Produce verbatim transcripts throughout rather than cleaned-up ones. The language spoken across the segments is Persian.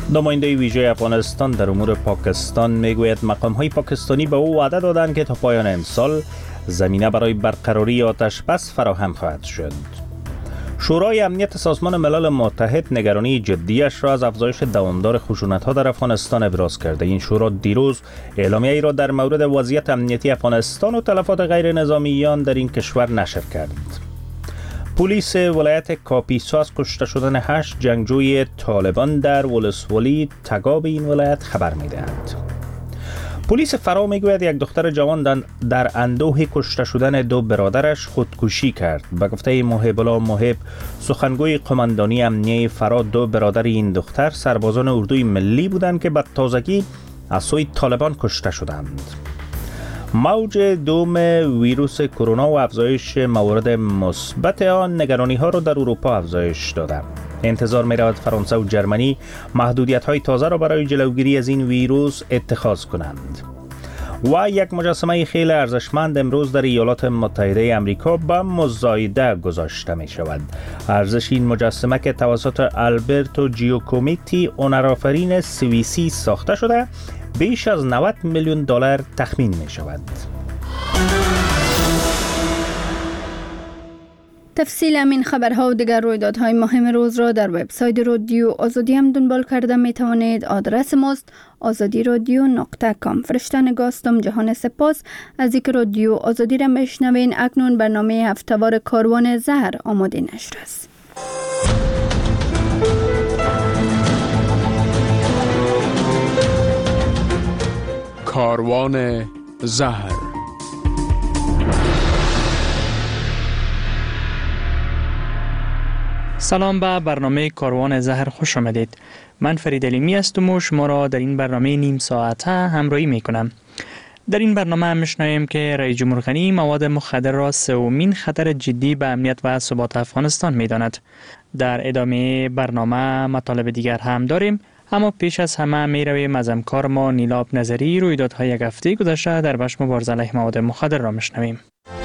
نماینده ویژه افغانستان در امور پاکستان میگوید مقام‌های پاکستانی به او وعده دادند که تا پایان امسال زمینه برای برقراری آتش بس فراهم خواهد شد. شورای امنیت سازمان ملل متحد نگرانی جدیش را از افزایش دوامدار خشونت‌ها در افغانستان ابراز کرده. این شورا دیروز اعلامیه‌ای را در مورد وضعیت امنیتی افغانستان و تلفات غیر نظامیان در این کشور نشر کرد. پلیس ولایت کاپیسا از کشته شدن هشت جنگجوی طالبان در ولسوالی تگاب این ولایت خبر می‌دهد. پلیس فرا میگوید یک دختر جوان در اندوه کشته شدن دو برادرش خودکشی کرد. به گفته محب الله محب، سخنگوی قماندانی امنیه فرا، دو برادر این دختر سربازان اردوی ملی بودند که به تازگی از سوی طالبان کشته شدند. موج دوم ویروس کرونا و افزایش موارد مثبت آن نگرانی ها را در اروپا افزایش داده. انتظار می رود فرانسه و جرمنی محدودیت های تازه را برای جلوگیری از این ویروس اتخاذ کنند. و یک مجسمه خیلی ارزشمند امروز در ایالات متحده آمریکا به مزایده گذاشته می شود. ارزش این مجسمه که توسط آلبرتو جیوکومیتی هنرآفرین سوئیسی ساخته شده بیش از نود میلیون دلار تخمین می شود. تفصیل همین خبرها و دیگر رویدادهای مهم روز را در وبسایت رادیو آزادی هم دنبال کرده می توانید. آدرس ماست آزادی رادیو نقطه کام. فرشته نگاستم جهان سپاس از اینکه رادیو آزادی را میشنوین. اکنون برنامه هفتهوار کاروان زهر آماده نشر است. کاروان زهر. سلام به برنامه کاروان زهر خوش آمدید. من فرید علیمی هستم و شما را در این برنامه نیم ساعته همراهی می کنم. در این برنامه هم میشنویم که رئیس جمهور غنی مواد مخدر را سومین خطر جدی به امنیت و ثبات افغانستان می داند. در ادامه برنامه مطالب دیگر هم داریم، اما پیش از همه می رویم از همکار ما نیلاب نظری رویدادهای یک هفته گذشته در بخش مبارزه علیه مواد مخدر را میشنویم.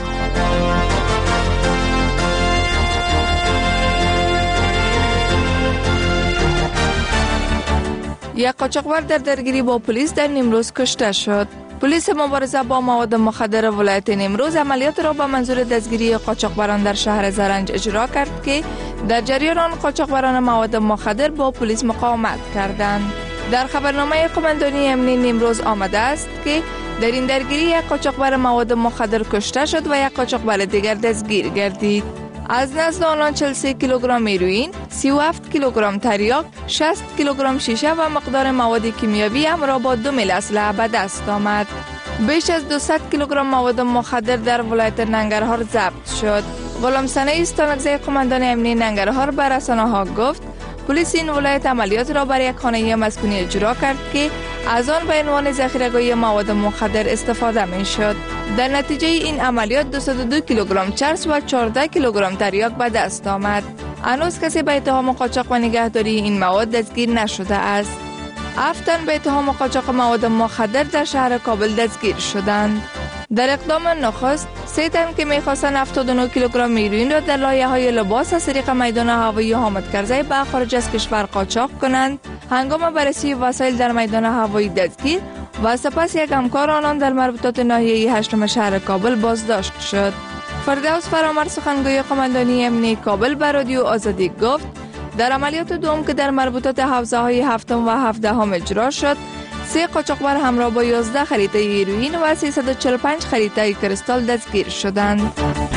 یک قاچاقبر در درگیری با پلیس در نیمروز کشته شد. پلیس مبارزه با مواد مخدر ولایت نیمروز عملیات را با منظور دستگیری قاچاقبران در شهر زرنج اجرا کرد که در جریان آن قاچاقبران مواد مخدر با پلیس مقاومت کردند. در خبرنامه قماندانی امنیه نیمروز آمده است که در این درگیری یک قاچاقبر مواد مخدر کشته شد و یک قاچاقبر دیگر دستگیر گردید. از نزد آنان چهل و سه کیلوگرم هیروئین، سی و هفت کیلوگرم تریاک، شصت کیلوگرم شیشه و مقدار مواد کیمیاوی همراه با دو میل اسلحه به دست آمد. بیش از دویست کیلوگرم مواد مخدر در ولایت ننگرهار ضبط شد. غلام ثنایی ستانکزی قماندان امنیه ننگرهار به رسانه‌ها گفت پلیس این ولایت عملیات را بر یک خانه مسکونی اجرا کرد که از آن به عنوان ذخیره‌گاهی مواد مخدر استفاده می شد. در نتیجه این عملیات دویست و دو کیلوگرم چرس و چهارده کیلوگرم تریاک به دست آمد. هنوز کسی به اتهام قاچاق و نگهداری این مواد دستگیر نشده است. هفت تن به اتهام قاچاق مواد مخدر در شهر کابل دستگیر شدند. در اقدام نخست سه تن که می‌خواستند هفتاد و نه کیلوگرم هیروئین را در لایه‌های لباس از طریق میدان هوایی حامد کرزی به خارج از کشور قاچاق کنند، هنگام بررسی وسایل در میدان هوایی دستگیر و سپس یک همکار آنان در مربوطات ناحیه هشتم شهر کابل بازداشت شد. فردوس فرامرد سخنگوی قماندانی امنیه کابل به رادیو آزادی گفت در عملیات دوم که در مربوطات حوزه‌های هفتم و هفدهم اجرا شد، سه قاچاقبر همراه با یازده خریطه هیروئین و سیصد و چهل و پنج خریطه کریستال دستگیر شدند.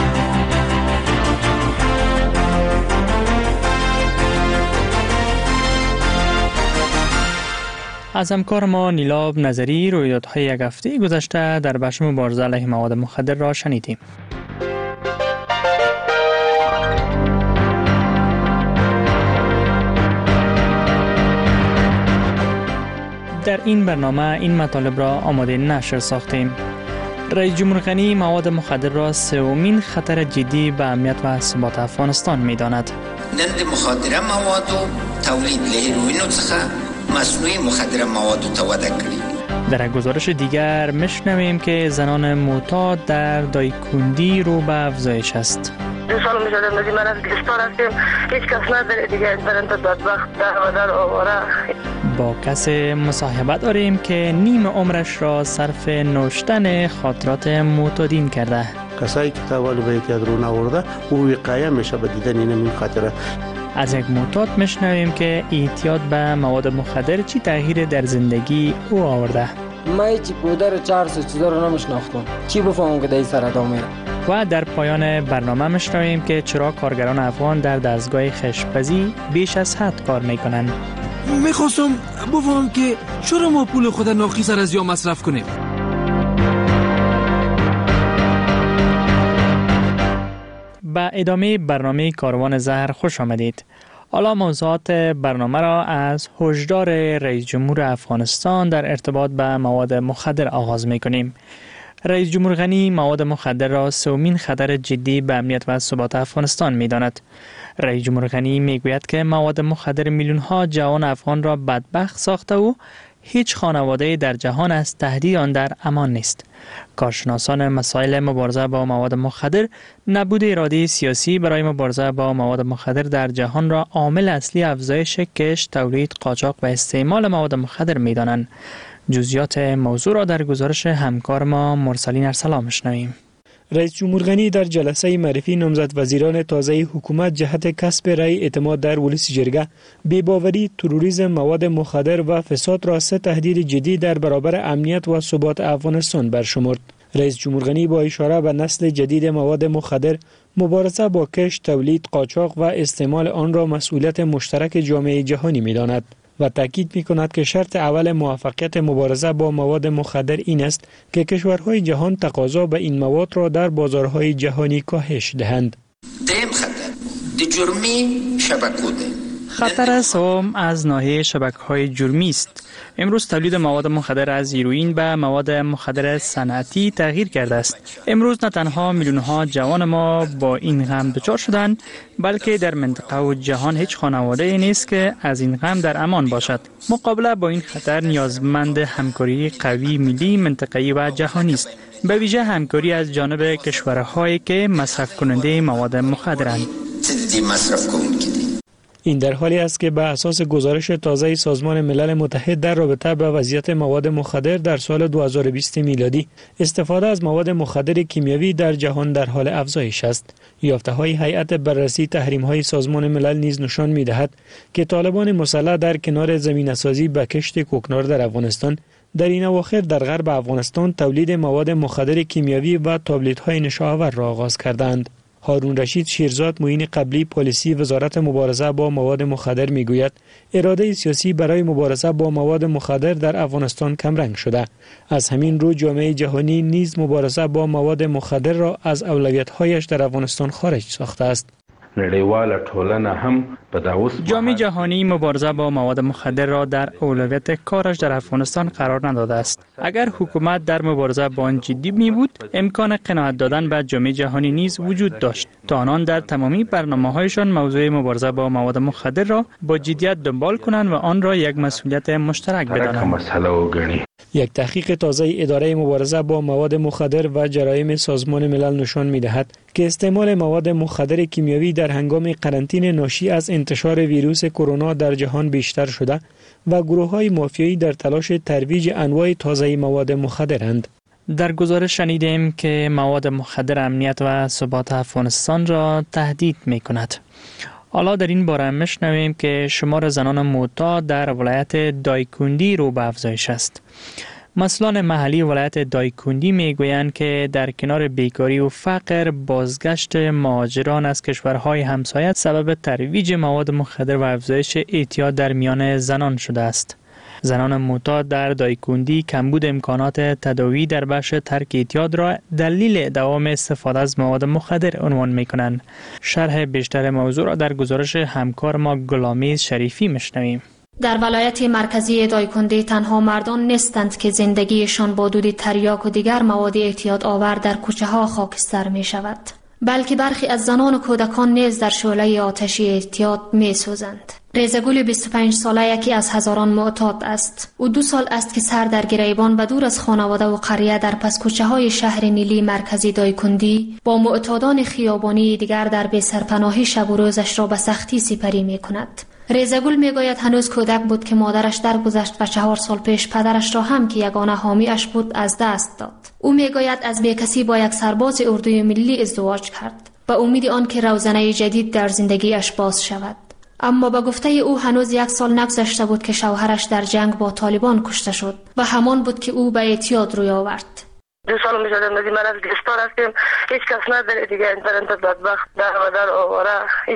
از همکار ما نیلاب نظری رویدادهای یک هفته گذشته در بخش مبارزه علیه مواد مخدر را شنیدیم. در این برنامه این مطالب را آماده نشر ساختیم. رئیس جمهور غنی مواد مخدر را سومین خطر جدی به امنیت و ثبات افغانستان می‌داند. نند مخدر مواد و تولید هیروئین څخه مصنوعی مخدر مواد توده کړي. در گزارش دیگر میشنویم که زنان معتاد در دایکندی رو به افزایش است. دو سال میشه در مدینه من از گرفتار هستیم، هیچ کس نداره دیگه، برنده بدبخت در و در آواره. با کسی مصاحبه داریم که نیم عمرش را صرف نوشتن خاطرات معتادین کرده. کسایی که تاوال به اعتیاد رو نورده او وقایع میشه به دیدن این خاطره. از یک معتاد میشنویم که اعتیاد به مواد مخدر چی تغییر در زندگی او آورده. من چی پودر چهار سو چیزا رو نمیشناختم، چی بفهمم که در سر ادامه. و در پایان برنامه میشنویم که چرا کارگران افغان در دستگاه خشپزی بیش از حد کار میکنند. میخواستم بفهمم که چرا ما پول خود ناقص از یا مصرف کنیم. به ادامه برنامه کاروان زهر خوش آمدید. حالا موضوعات برنامه را از هشدار رئیس جمهور افغانستان در ارتباط به مواد مخدر آغاز می‌کنیم. رئیس جمهور غنی مواد مخدر را سومین خطر جدی به امنیت و ثبات افغانستان می‌داند. رئیس جمهور غنی می‌گوید که مواد مخدر میلیون‌ها جوان افغان را بدبخت ساخته و هیچ خانواده در جهان از تهدید آن در امان نیست. کارشناسان مسائل مبارزه با مواد مخدر نبود اراده سیاسی برای مبارزه با مواد مخدر در جهان را عامل اصلی افزایش کشت، تولید، قاچاق و استعمال مواد مخدر می‌دانند. جزئیات موضوع را در گزارش همکار ما مرسلین ارسلان می‌شنویم. رئیس جمهور غنی در جلسه معرفی نامزد وزیران تازه حکومت جهت کسب رأی اعتماد در ولسی جرگه بی‌باوری، تروریسم، مواد مخدر و فساد را سه تهدید جدی در برابر امنیت و ثبات افغانستان برشمرد. رئیس جمهور غنی با اشاره به نسل جدید مواد مخدر، مبارزه با کشت، تولید، قاچاق و استعمال آن را مسئولیت مشترک جامعه جهانی می‌داند و تاکید می‌کند که شرط اول موفقیت مبارزه با مواد مخدر این است که کشورهای جهان تقاضا به این مواد را در بازارهای جهانی کاهش دهند. دیم خطر دی جرمی شبکو ده. خطر سوم از ناحیه شبکه‌های جرمی است. امروز تولید مواد مخدر از هیروئین به مواد مخدر صنعتی تغییر کرده است. امروز نه تنها میلیون‌ها جوان ما با این غم دچار شدند، بلکه در منطقه و جهان هیچ خانواده نیست که از این غم در امان باشد. مقابله با این خطر نیازمند همکاری قوی ملی، منطقه‌ای و جهانی است. به ویژه همکاری از جانب کشورهایی که مصرف کننده مواد مخدرند. این در حالی است که به اساس گزارش تازه سازمان ملل متحد در رابطه با وضعیت مواد مخدر در سال دو هزار و بیست میلادی، استفاده از مواد مخدر کیمیایی در جهان در حال افزایش است. یافته‌های هیئت بررسی تحریم‌های سازمان ملل نیز نشان می‌دهد که طالبان مسلح در کنار زمینه‌سازی به کشت کوکنار در افغانستان، در این اواخر در غرب افغانستان تولید مواد مخدر کیمیایی و تابلت‌های نشاور را آغاز کردند. هارون رشید شیرزاد، معین قبلی پلیسی وزارت مبارزه با مواد مخدر میگوید اراده سیاسی برای مبارزه با مواد مخدر در افغانستان کمرنگ شده. از همین رو جامعه جهانی نیز مبارزه با مواد مخدر را از اولویت‌هایش در افغانستان خارج ساخته است. نړیواله ټولنه هم په داوس جامعه جهانی مبارزه با مواد مخدر را در اولویت کارش در افغانستان قرار نداده است. اگر حکومت در مبارزه با آن جدی می بود، امکان قناعت دادن به جامعه جهانی نیز وجود داشت تا آنان در تمامی برنامه‌هایشان موضوع مبارزه با مواد مخدر را با جدیت دنبال کنند و آن را یک مسئولیت مشترک بدانند. یک تحقیق تازه اداره مبارزه با مواد مخدر و جرایم سازمان ملل نشان می‌دهد که استعمال مواد مخدر کیمیایی در هنگام قرنطینه ناشی از انتشار ویروس کرونا در جهان بیشتر شده و گروه‌های مافیایی در تلاش ترویج انواع تازه مواد مخدرند. در گزارش شنیدیم که مواد مخدر امنیت و ثبات افغانستان را تهدید می‌کند. حالا در این باره میشنویم که شمار زنان معتاد در ولایت دایکندی رو به افزایش است. مسئولان محلی ولایت دایکندی میگویند که در کنار بیکاری و فقر، بازگشت مهاجران از کشورهای همسایه سبب ترویج مواد مخدر و افزایش اعتیاد در میان زنان شده است. زنان معتاد در دایکندی کمبود امکانات تداوی در بخش ترک اعتیاد را دلیل دوام استفاده از مواد مخدر عنوان می‌کنند. شرح بیشتر موضوع را در گزارش همکار ما گلامیز شریفی می‌شنویم. در ولایت مرکزی دایکندی تنها مردان نیستند که زندگیشان با دود تریاک و دیگر مواد اعتیاد آور در کوچه ها خاکستر می شود، بلکه برخی از زنان و کودکان نیز در شعله آتشی اعتیاد می سوزند. ریزگل بیست و پنج ساله یکی از هزاران معتاد است. او دو سال است که سر در گریبان و دور از خانواده و قریه در پس کوچه های شهر نیلی مرکزی دایکندی با معتادان خیابانی دیگر در بی سرپناهی شب و روزش را به سختی سپری می کند. ریزگل میگوید هنوز کودک بود که مادرش درگذشت و چهار سال پیش پدرش را هم که یگانه حامیش بود از دست داد. او میگوید از بیکسی با یک سرباز اردوی ملی ازدواج کرد با امید آن که روزنه جدید در زندگیش باز شود. اما با گفته او هنوز یک سال نگذشته بود که شوهرش در جنگ با طالبان کشته شد و همان بود که او به اعتیاد روی آورد. دو سال میشه در من از گرفتار هستیم، هیچ کس نداره دیگه انترنت بدبخت در و در آواره هیچ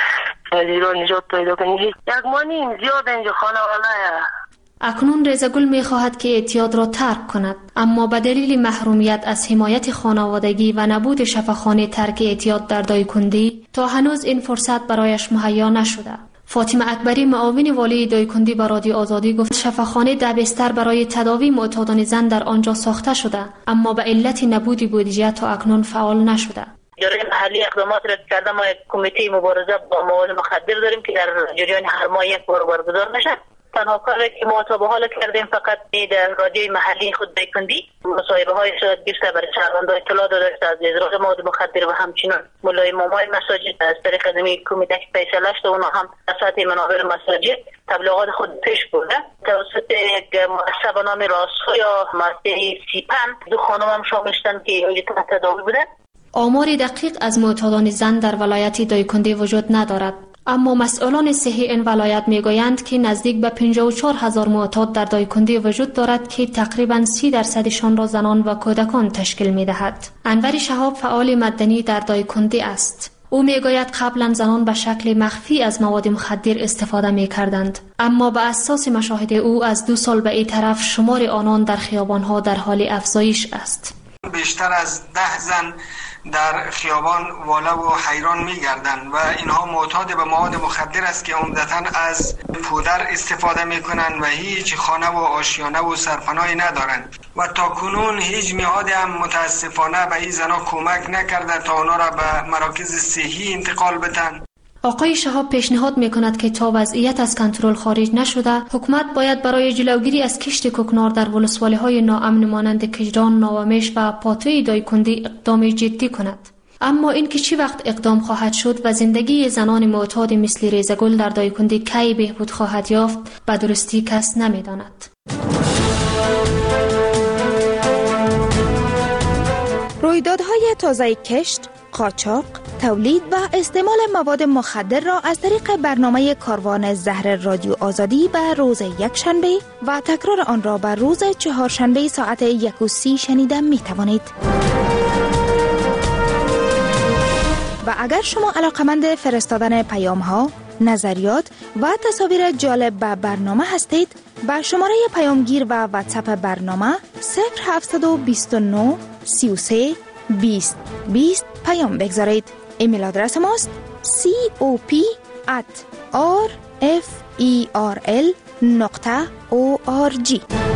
ایران نجات پیدا کنی. یک ماه نیم زیاد اینجا خانواده. اکنون ریزگل می خواهد که اعتیاد را ترک کند، اما به دلیل محرومیت از حمایت خانوادگی و نبود شفاخانه ترک اعتیاد در دایکندی تا هنوز این فرصت برایش مهیا نشده. فاطمه اکبری معاون والی دایکندی به رادیو آزادی گفت شفاخانه ده بستر برای تداوی معتادان زن در آنجا ساخته شده، اما به علت نبود بودجه تا اکنون فعال نشده. جریان محلی اقدامات را کرده. ما یک کمیته مبارزه با مواد مخدر داریم که در جریان هر ماه یک بار برگزار میشه. تنها کاری که ما تا به حال کردیم فقط در رادیوی محلی خود دایکندی مصاحبه های صورت گرفته برای شهروندان اطلاع داده از اضرار مواد مخدر و همچنین مولای امامای مساجد از طریق خدمه کمیته که فیصله شده اونها هم از سطح منابر مساجد تبلیغات خود پیش برده. توسط یک مؤسسه به نام راسخو یا مؤسسه سیپن دو خانم هم شامل شدند که اینجا تحت تداوی بوده. آمار دقیق از معتادان زن در ولایت دایکندی وجود ندارد، اما مسئولان صحی این ولایت میگویند که نزدیک به پنجاه و چهار هزار معتاد در دایکندی وجود دارد که تقریباً سی درصدشان را زنان و کودکان تشکیل میدهد. انور شهاب فعال مدنی در دایکندی است. او میگوید قبلا زنان به شکل مخفی از مواد مخدر استفاده میکردند، اما به اساس مشاهده او از دو سال به این طرف شمار آنان در خیابانها در حال افزایش است. بیشتر از ده زن در خیابان واله و حیران می‌گردند و اینها معتاد به مواد مخدر است که عمدتاً از پودر استفاده می‌کنند و هیچ خانه و آشیانه و سرپناهی ندارند و تا کنون هیچ نهاد هم متاسفانه به این زنها کمک نکرده تا آنها را به مراکز صحی انتقال بدن. آقای شهاب پیشنهاد می‌کند که تا وضعیت از کنترل خارج نشده، حکومت باید برای جلوگیری از کشت کوکنار در ولسوالی‌های ناامن مانند کجران، ناومش و پاتوی دایکندی اقدام جدی کند. اما اینکه چی وقت اقدام خواهد شد و زندگی زنان معتاد مثل ریزگل در دایکندی کی بهبود خواهد یافت به درستی کس نمی‌داند. رویدادهای تازه کشت، قاچاق، تولید و استعمال مواد مخدر را از طریق برنامه کاروان زهر رادیو آزادی به روز یکشنبه و تکرار آن را به روز چهارشنبه ساعت یک و سی شنیده می توانید. و اگر شما علاقمند فرستادن پیام ها، نظریات و تصاویر جالب به برنامه هستید، با شماره پیامگیر و واتساپ برنامه صفر هفت دو نه سی و سه بیست بیست پیام بگذارید. ایمیل آدرس ماست cop at rferl نقطه org.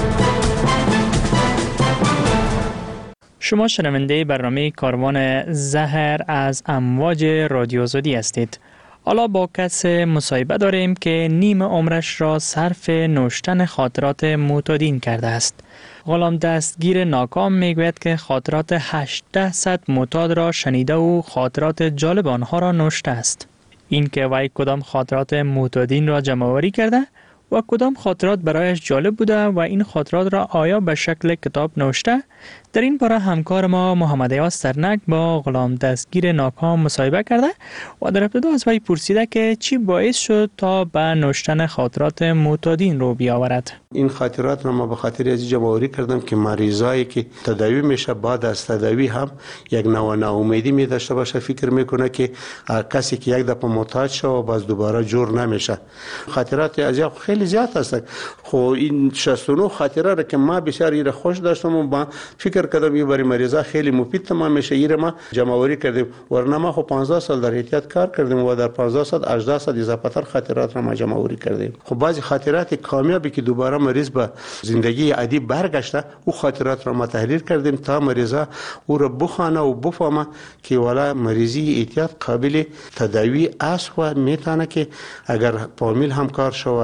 شما شنونده برنامه کاروان زهر از امواج رادیو آزادی هستید. حالا با کس مصاحبه داریم که نیم عمرش را صرف نوشتن خاطرات معتادین کرده است. غلام دستگیر ناکام میگوید که خاطرات هشتصد صد معتاد را شنیده و خاطرات جالب آنها را نوشته است. این که وی کدام خاطرات معتادین را جمع آوری کرده و کدام خاطرات برایش جالب بوده و این خاطرات را آیا به شکل کتاب نوشته، در این باره همکار ما محمد ایاز سرنک با غلام دستگیر ناکام مصاحبه کرده و در ابتدا از وی پرسیده که چی باعث شد تا به نوشتن خاطرات معتادین رو بیاورد. این خاطرات را ما به خاطر از جمع آوری کردم که مریضایی که تداوی میشه بعد از تداوی هم یک نوع ناامیدی می داشته باشه، فکر میکنه که کسی که یک دفعه معتاد شه و باز دوباره جور نمیشه. خاطرات از یک خیلی زیاد هست. خب این شصت و نه خاطره را که ما بسیار ایره خوش داشتم و با فکر کردم یه باری مریضا خیلی مفید تمام میشه، ایره ما جمع آوری کردیم. ورنه ما خب پانزده سال در احتیاط کار کردیم و در پانزده سال هجده سال اضافه تر خاطرات را ما جمع آوری کردیم. خب بعضی خاطرات کامیابی که دوباره مریض به زندگی عادی برگشته، او خاطرات را ما تحریر کردیم تا مریضا او را بخوانه و بفهمه که والا مریضی احتیاط قابل تداوی است و میتونه که اگر فامیل همکار شو و جامعه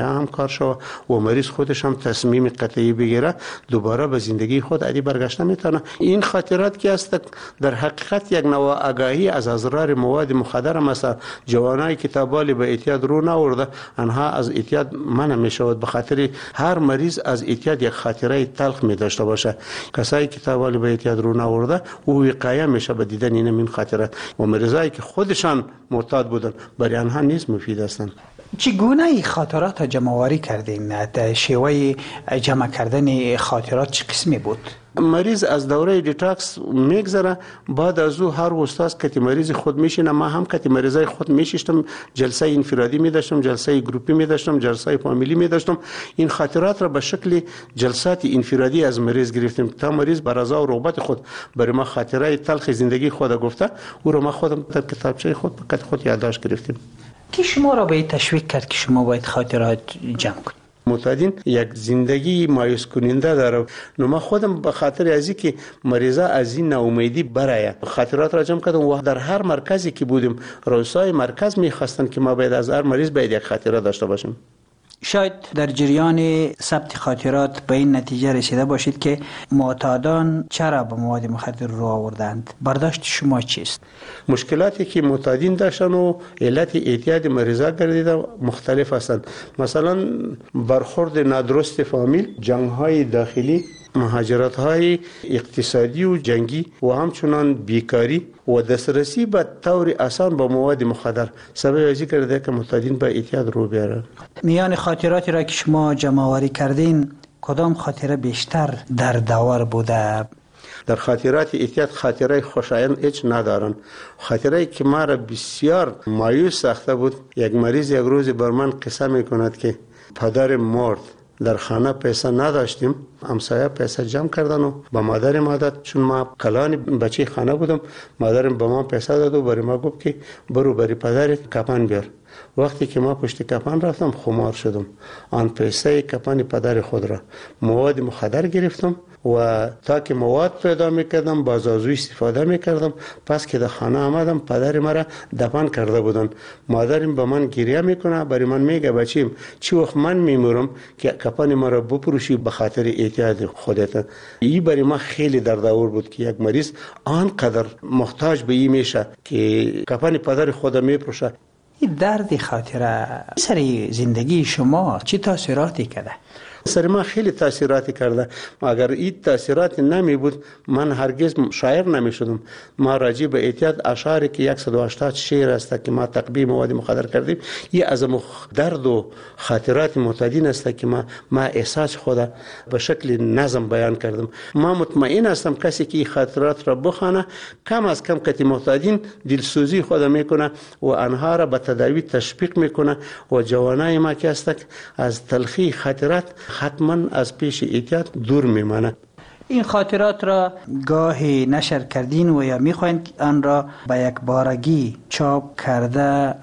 روزنامه هم کار شود و مریض خودش هم تصمیم قطعی بگیره دوباره به زندگی خود عادی برگشته میتونه. این خاطرات که است در حقیقت یک نوع آگاهی از اضرار مواد مخدر مثلا جوانایی که تابالی به اعتیاد رو نورده آنها از اعتیاد منع میشود. به خاطر هر مریض از اعتیاد یک خاطره تلخ می داشته باشه. کسایی که تابالی به اعتیاد رو نورده او وقایع میشه به دیدن این این خاطرات و مریضایی که خودشان معتاد بودن برای آنها نیز مفید هستند. چگونه ای خاطرات جمع آوری کردین؟ شیوه جمع کردن خاطرات چه قسمی بود؟ مریض از دوره دیتاکس میگذره، بعد از او هر استاد که مریض خود میشینه، ما هم که مریضای خود میشیشتم، جلسه انفرادی میداشتم، جلسه گروپی میداشتم، جلسه فامیلی میداشتم. این خاطرات را به شکل جلسات انفرادی از مریض گرفتیم تا مریض بر رضا و رغبت خود برای ما خاطره تلخ زندگی خود گفته، او را ما خودم در کتابچه خود به خود یادداشت گرفتیم. کی شما را به تشویق کرد که شما باید خاطرات جمع کنید؟ معتادین یک زندگی مایوس کننده داره. نو ما خودم به خاطر ازی که مریضا از این ناامیدی برای خاطرات را جمع کردم و در هر مرکزی که بودیم رؤسای مرکز میخواستن که ما باید از هر مریض باید یک خاطره داشته باشیم. شاید در جریان ثبت خاطرات به این نتیجه رسیده باشید که معتادان چرا به مواد مخدر رو آوردند. برداشت شما چیست؟ مشکلاتی که معتادین داشتن و علت اعتیاد مریضا گردیده مختلف هستند. مثلا برخورد نادرست فامیل، جنگ‌های داخلی، مهاجرت‌های اقتصادی و جنگی و همچنان بیکاری و دسترسی به طور آسان به مواد مخدر سبب ازی کرده که معتادین به اعتیاد رو بیارن. میان خاطراتی را که شما جمع آوری کردین کدام خاطره بیشتر در داور بوده؟ در خاطرات اعتیاد خاطره خوشایند هیچ ندارن. خاطره که ما را بسیار مایوس ساخته بود، یک مریض یک روز بر من قصه میکند که پدر مرد، در خانه پیسه نداشتیم، همسایه پیسه جمع کردن و با مادر ما داد. چون ما کلان بچه خانه بودم، مادرم به ما پیسه داد و برای ما گفت که برو برای پدر کپن بیار. وقتی که ما پشت کپن رفتم خمار شدم. آن پیسه کپن پدر خود را مواد مخدر گرفتم و تا که مواد پیدا میکردم بازازوی استفاده میکردم. پس که در خانه آمدم پدر مرا دفن کرده بودن. مادرم به من گریه میکنه، برای من میگه بچیم چی وقت من میمورم که کپن مرا بپروشی به خاطر اعتیاد خودت. این برای ما خیلی دردآور بود که یک مریض آنقدر محتاج به این میشه که کپن پدر خود میپروشه. این درد خاطره سر زندگی شما چی تاثیراتی کرده؟ سر ما خیلی تاثیراتی کرده. اگر این تاثیرات نمی بود من هرگز شاعر نمی شدم. ما راجع به اعتیاد اشعاری که صد و هشتاد شعر است که ما تقبیه مواد مخدر کردیم، این از درد و خاطرات معتادین است که ما ما احساس خود به شکل نظم بیان کردم. ما مطمئن هستم کسی که این خاطرات را بخونه کم از کم که معتادین دلسوزی خود میکنه و آنها را به تداوی تشویق میکنه و جوانای ما که است از تلخی خاطرات حتما از پیش اعتیاد دور میمانه. این خاطرات را گاهی نشر کردین و یا میخواین آن را به یک بارگی چاپ کرده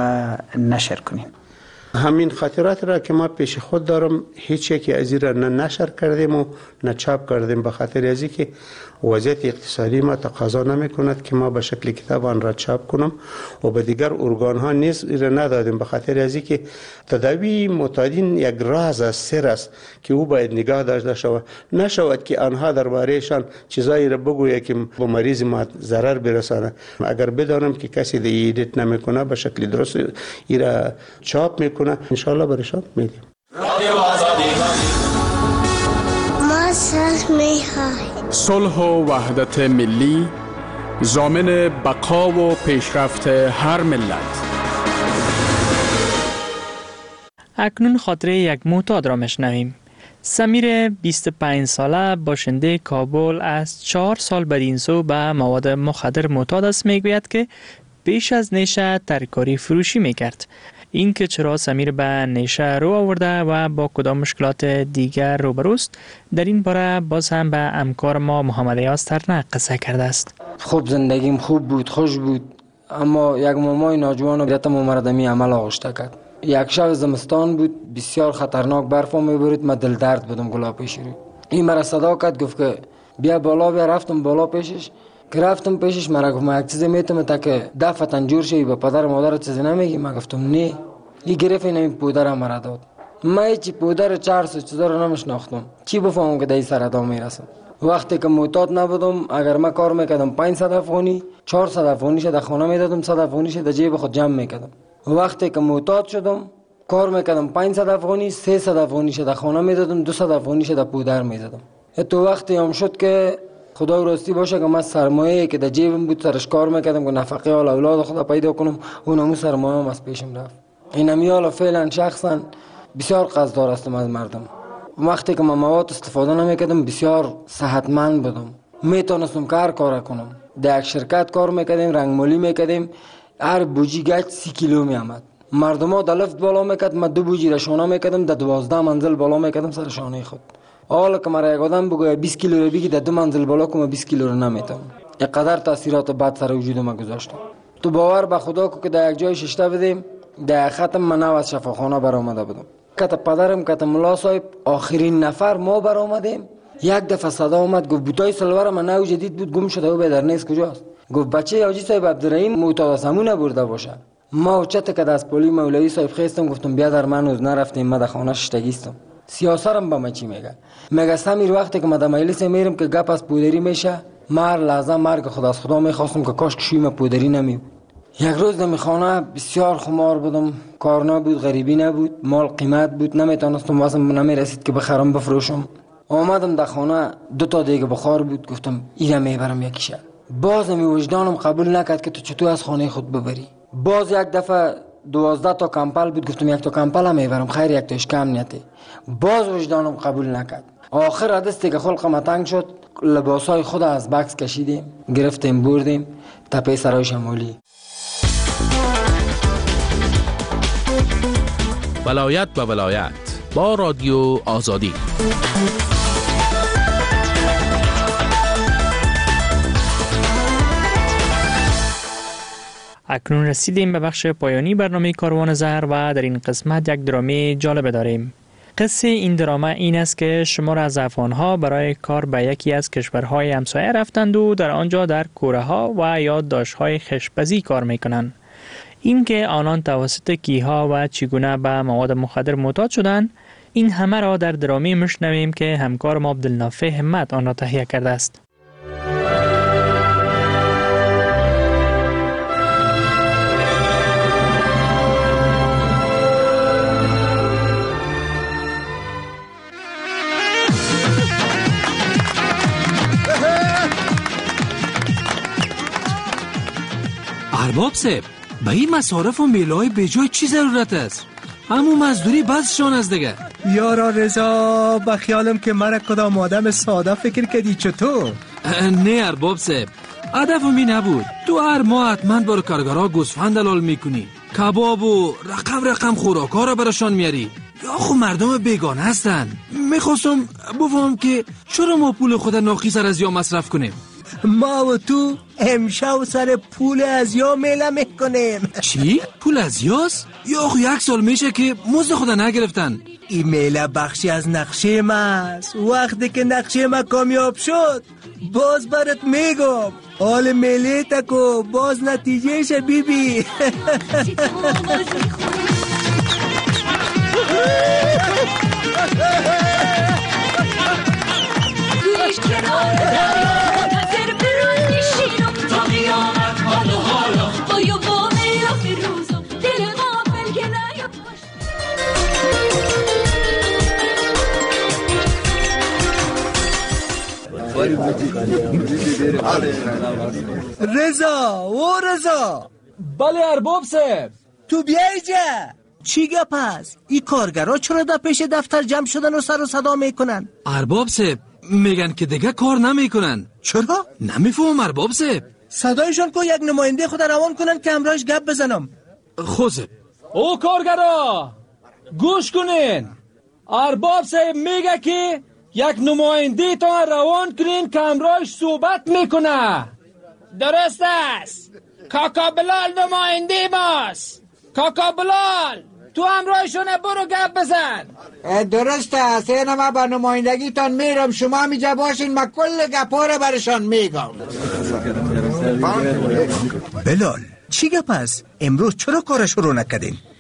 و نشر کنین؟ همین خاطرات را که ما پیش خود دارم هیچ یکی از این را نه نشر کردیم و نه چاپ کردیم به خاطر ازی که وضعیت اقتصادی ما تقاضا نمی کند که ما به شکل کتاب آن را چاپ کنم و به دیگر ارگان ها نیز را ندادیم به خاطر ازی که تداوی معتادین یک راز است، سر است که او باید نگاه داشته شود. نشود که آنها دربارهشان چیزایی را بگوید که به مریض ما ضرر برسانه. اگر بدانم که کسی دی ایدیت نمیکنه به شکل درست ای را چاپ میکنه ان شاء الله برشان میدیم. ما صلح میخواهیم. صلح و وحدت ملی ضامن بقا و پیشرفت هر ملت. اکنون خاطره یک معتاد را میشنویم. سمیر بیست و پنج ساله باشنده کابل از چهار سال بدین سو به مواد مخدر معتاد است. میگوید که پیش از نیشه ترکاری فروشی میکرد. این که چرا سمیر به نیشه رو آورده و با کدام مشکلات دیگر روبروست، در این باره باز هم به همکار ما محمد ایاز ترنه قصه کرده است. خوب زندگیم خوب بود، خوش بود، اما یک مامای ناجوان بیت مردمی عمل آغشته کرد. یک شب زمستان بود، بسیار خطرناک برف میبرید، من دل درد بودم گلا پیش رو. این مرا صدا کرد گفت که بیا بالا بیا. رفتم بالا پیشش که رفتم پیشش مرا گفت ما یک چیزی میتونم تا که دفعتاً جور شی به پدر مادر چیزی نمیگی؟ من گفتم نه. این گرفت این پودر مرا داد. من چی پودر چهارصد چیزا رو نمیشناختم، چی بفهمم که در این سرطان میرسم. وقتی که معتاد نبودم، اگر من کار میکردم پانصد افغانی، چهارصد افغانیش در خانه میدادم، صد افغانیش در جیب خود جمع میکردم. وقتی که معتاد شدم کار میکردم پانصد افغانی، سیصد افغانیش در خانه میدادم، دویست افغانیش در پودر میدادم. تو وقتی هم شد که خدا راستی باشه که من سرمایه‌ای که در جیبم بود سرش کار میکردم که نفقه حال اولاد خدا پیدا کنم، اونم سرمایه هم از پیشم رفت. این امیال فعلا شخصا بسیار قصددار هستم از مردم. وقتی که من مواد استفاده نمیکردم بسیار صحتمند بودم، میتونستم کار کار کنم. در یک شرکت کار میکردیم، رنگمالی میکردیم، هر بوجی گچ سی کیلو میامد. مردم ها در لفت بالا میکرد، من دو بوجی را شانه میکردم، در دوازده منزل بالا میکردم سر شانه خود. حالا که مرا یک آدم بگوید بیست کیلو رو بگی در دو منزل بالا کنم، بیست کیلو رو نمیتونم. اینقدر تاثیرات بد سر وجود ما گذاشتم. تو باور به خدا که در یک جای ششته بدیم، در ختم من از شفاخانه برآمده بودم. کت پدرم کت ملا صاحب آخرین نفر ما برآمدیم. یک دفعه صدا اومد گفت بوتای سلوار من نو جدید بود گم شده و به در نیست کجاست. گفت بچه حاجی صاحب عبدالرحیم معتاد سمونه برده باشه. ما چت که از پلی مولوی صاحب خواستم، گفتم بیا در من روز نرفتیم، من در خانه شتگیستم. سیاسرم به من چی میگه؟ میگه سمیر وقتی که من در مجلس میرم که گپ از پودری میشه، مر لحظه مرگ خدا از خدا میخواستم که کاش کشیم پودری نمی. یک روز در خانه بسیار خمار بودم، کار نبود، غریبی نبود، مال قیمت بود، نمیتونستم واسم نمیرسید که بخرم بفروشم. آمدم در خانه، دو تا دیگه بخار بود، گفتم اینا میبرم یکیشه. باز می وجدانم قبول نکرد که تو چطور از خانه خود ببری. باز یک دفعه دوازده تا کمپل بود، گفتم یک تا کمپل هم میبرم، خیر یک تاش کم نیته. باز وجدانم قبول نکرد. آخر دستی که خلقم تنگ شد، لباسای خود از بکس کشیدیم، گرفتیم بردیم تپه سرای شمالی. ولایت به ولایت با رادیو آزادی. اکنون رسیدیم به بخش پایانی برنامه کاروان زهر و در این قسمت یک درامه جالب داریم. قصه این درامه این است که شمار از افغان‌ها برای کار به یکی از کشورهای همسایه رفتند و در آنجا در کوره‌ها و یادداشت‌های خشپزی کار می‌کنند. این که آنان توسط کیها و چگونه به مواد مخدر معتاد شدند، این همه را در درامه میشنویم که همکار ما عبدالنافع همت آن را تهیه کرده است. ارباب صاحب، به این مصارف و میلای به جای چی ضرورت است؟ همون مزدوری بسشان از دیگه. یارا رضا، به خیالم که مرا کدام آدم ساده فکر کردی چطور؟ نه ارباب صاحب، هدفم این نبود. تو هر ماه حتما برای کارگرها گوسفند دلال میکنی، کباب و رقم رقم خوراکا را براشان میاری. یا خو مردم بیگانه هستن. میخواستم بفهم که چرا ما پول خود ناقص از یا مصرف کنیم؟ ما و تو امشب سر پول از یا میله میکنیم. چی؟ پول از یاست؟ یا خو یک سال میشه که مزد خود نگرفتن. این میله بخشی از نقشه ما است. وقتی که نقشه ما کامیاب شد باز برات میگم. حال میله تکو باز نتیجهش بی بی. رضا و رضا. بله ارباب صاحب. تو بیای جا. چی گپ است؟ این کارگرها چرا در پیش دفتر جمع شدن و سر و صدا میکنن؟ ارباب صاحب میگن که دیگه کار نمیکنن. چرا؟ نمیفهم ارباب صاحب. صدایشان کو یک نماینده خود روان کنن که همراهش گپ بزنم. خوزه. او کارگرها گوش کنین. ارباب صاحب میگه که یک نماینده تا روان کنین که همراهش صحبت میکنه. درست است. کاکا بلال نماینده ماست. کاکا بلال تو همراهشونه، برو گپ بزن. درست است. این ما با نمایندگیتان میرم، شما میجا باشین، ما کل گپا رو برشان میگم. بلال چی گپ است؟ امروز چرا کارش رو نکردین؟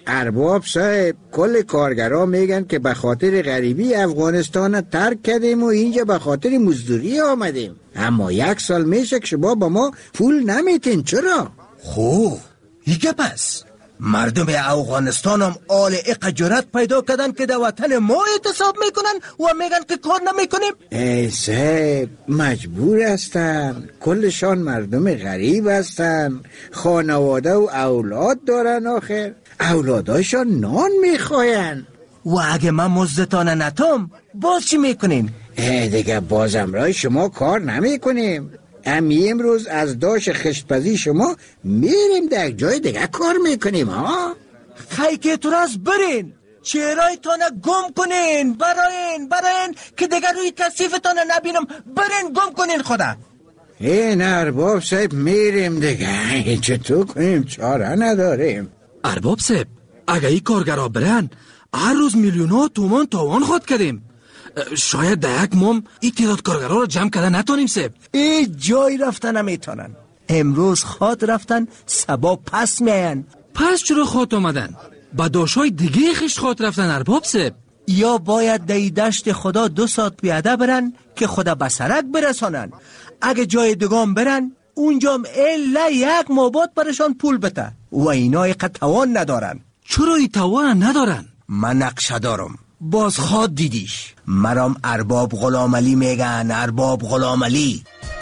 ارباب صاحب، کل کارگرها میگن که به خاطر غریبی افغانستان ترک کردیم و اینجا به خاطر مزدوری آمدیم. اما یک سال میشه که شما با ما پول نمیتین. چرا؟ خوب دیگه پس مردم افغانستان هم آل اق جرأت پیدا کردن که در وطن ما اعتصاب میکنن و میگن که کار نمیکنیم. ای صاحب، مجبور هستن. کلشان مردم غریب هستن، خانواده و اولاد دارن. آخر اولاداشان نان میخواین. و اگه من مزدتان نتام باز چی میکنین؟ ای دیگه بازم رای شما کار نمیکنیم. امی امروز از داش خشتپزی شما میریم در جای دیگه کار میکنیم. ها خیلی که تو راست برین، چهرهایتان گم کنین، براین براین که دیگه روی کثیفتان نبینم. برین گم کنین خدا. این ارباب صاحب میریم دیگه. چطور کنیم؟ چاره نداریم. ارباب صاحب، اگه این کارگرها برن هر روز میلیون ها تومان تاوان خود کردیم. شاید در یک مام این تعداد کارگرها رو جمع کرده نتانیم صاحب. ای جای رفتن نمیتونن. امروز خود رفتن سبا پس میاین. پس چرا خود آمدن؟ با داشای دیگه خشت خود رفتن ارباب صاحب. یا باید دی دشت خدا دو ساعت پیاده برن که خدا بسرک برسانن. اگه جای دگام برن اونجا الا یک مابات برشان پول بده و اینا ایقا توان ندارن. چرا ای توان ندارن؟ من نقشه دارم. باز خود دیدیش. مرام ارباب غلام علی میگن. ارباب غلام علی.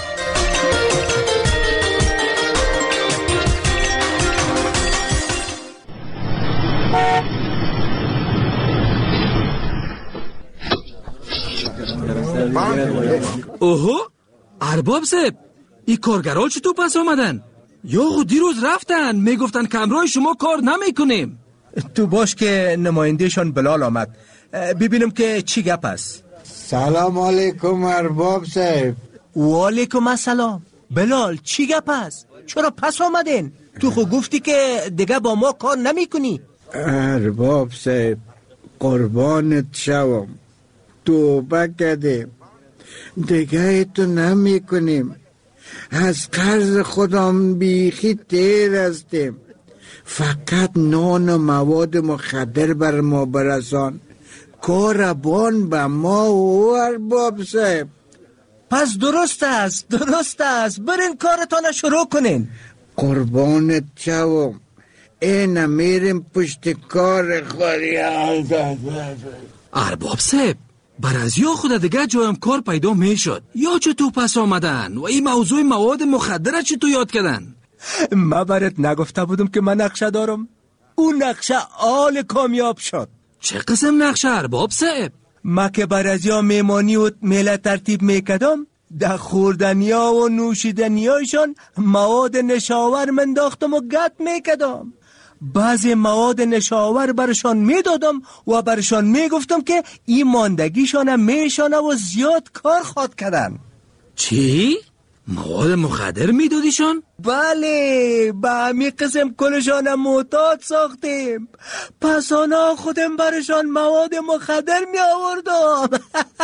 اوهو ارباب صاحب، این کارگرها چطور پس آمدن؟ یا خود دیروز رفتن میگفتن کمرای شما کار نمیکنیم. تو باش که نمایندهشان بلال آمد، ببینم که چی گپ است. سلام علیکم ارباب صاحب. و علیکم السلام. بلال چی گپ است؟ چرا پس آمدین؟ تو خود گفتی که دیگه با ما کار نمی کنی. ارباب صاحب قربانت شوم، توبه کردیم دیگه تو نمی کنیم. از قرض خودم بیخی تیر هستیم. فقط نان و مواد مخدر بر ما برسان. کاربان به ما و ارباب صاحب. پس درست است درست است. برین کارتان شروع کنین. قربانت شوم، این میریم پشت کار خوری. ارباب صاحب، بر از یا خود دیگه جایم کار پیدا میشد یا چطور پس آمدن و این موضوع مواد مخدر چطور یاد کردن؟ من برات نگفته بودم که من نقشه دارم؟ اون نقشه آل کامیاب شد. چه قسم نقشه ارباب صاحب؟ ما که بر از یا میمانی و میله ترتیب میکدم، در خوردنیا و نوشیدنیایشان مواد نشاور منداختم و گت میکدم. بعضی مواد نشاور برشان میدادم و برشان میگفتم که این ماندگیشان میشانه و زیاد کار خود کردن. چی؟ مواد مخدر میدادیشان؟ بله، به همی قسم کلشان محتاط ساختیم. پس آنا خودم برشان مواد مخدر می آوردم.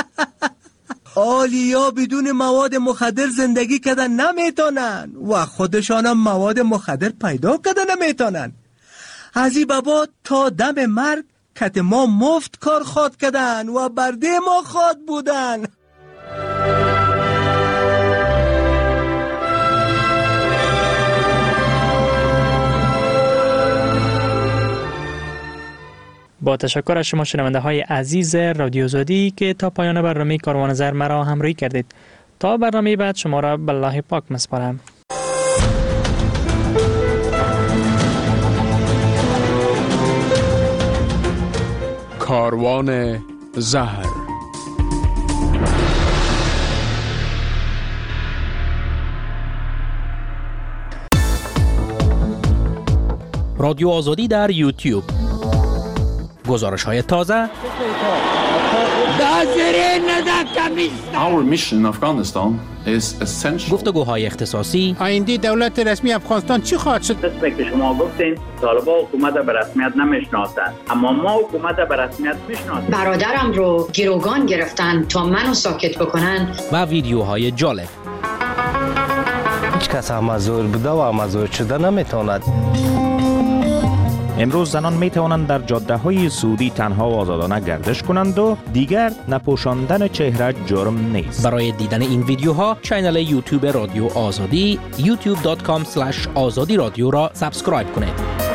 آلیا بدون مواد مخدر زندگی کردن نمیتونن و خودشان هم مواد مخدر پیدا کردن نمیتونن. از این بابا تا دم مرگ کت ما مفت کار خود کردن و برده ما خود بودن. با تشکر از شما شنونده های عزیز رادیو آزادی که تا پایان برنامه کاروان زر مرا همراهی کردید. تا برنامه بعد شما را به الله پاک میسپارم. کاروان زهر. رادیو آزادی در یوتیوب. گزارش های تازه. Our mission in Afghanistan is essential. گفتگوهای اختصاصی. آینده دولت رسمی افغانستان چی خواهد شد؟ قسمی که شما گفتین طالبان حکومت به رسمیت نمیشناسند، اما ما حکومت به رسمیت میشناسیم. برادرم رو گروگان گرفتن تا منو ساکت بکنن. و ویدیوهای جالب. هیچ کس هم مزور بوده و مزور شده نمیتواند. امروز زنان می توانند در جاده های سعودی تنها و آزادانه گردش کنند و دیگر نپوشاندن چهره جرم نیست. برای دیدن این ویدیوها کانال یوتیوب رادیو آزادی یوتیوب دات کام اسلش آزادی رادیو را سابسکرایب کنید.